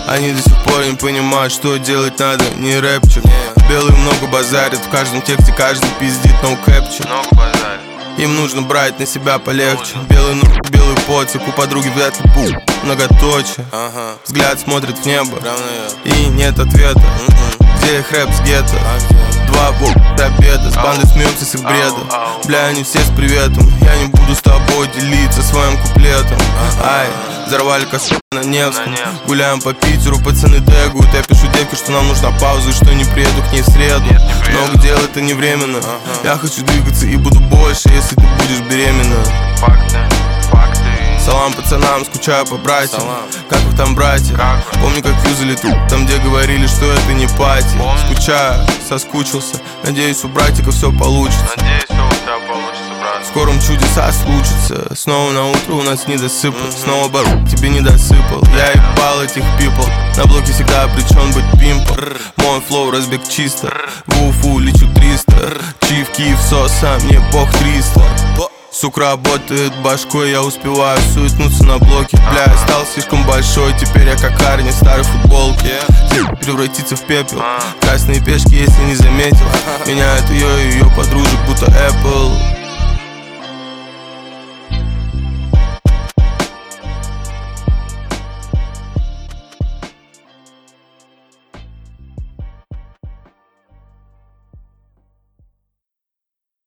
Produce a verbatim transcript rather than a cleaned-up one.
Они до сих пор не понимают, что делать надо, не рэпчик. Белый много базарит, в каждом тексте каждый пиздит, no capture. Им нужно брать на себя полегче. Белый ну, белый поцик, у подруги вряд ли пул, многоточие. Взгляд смотрит в небо, и нет ответа. Где их рэп с гетто? Два бу до обеда, с бандой смеемся с их бреда. Бля, они все с приветом, я не буду с тобой делиться своим куплетом. Ай, взорвали косу на Невском. Гуляем по Питеру, пацаны тегают. Я пишу девке, что нам нужна пауза и что не приеду к ней в среду. Много дел, это не временно. Я хочу двигаться и буду больше, если ты будешь беременна. Факты, факты. Салам пацанам, скучаю по братьям. Как вы там, братья? Помню, как юзали тут, там, где говорили, что это не пати. Скучаю, соскучился. Надеюсь, у братика все получится. Надеюсь, все у тебя получится, брат. В скором чудеса случится. Снова на утро у нас не досыпал. Снова бару тебе не досыпал. Я ебал этих пипл. На блоке всегда обречен быть пимпом. Мой флоу разбег чисто. В Уфу лечу триста. Чиф, Киев, соса, мне бог триста. Сук работает башкой, я успеваю суетнуться на блоке. Бля, я стал слишком большой, теперь я как Арни в старой футболке. Превратиться в пепел. Красные пешки, если не заметил. Меняют ее и ее подружек, будто Apple.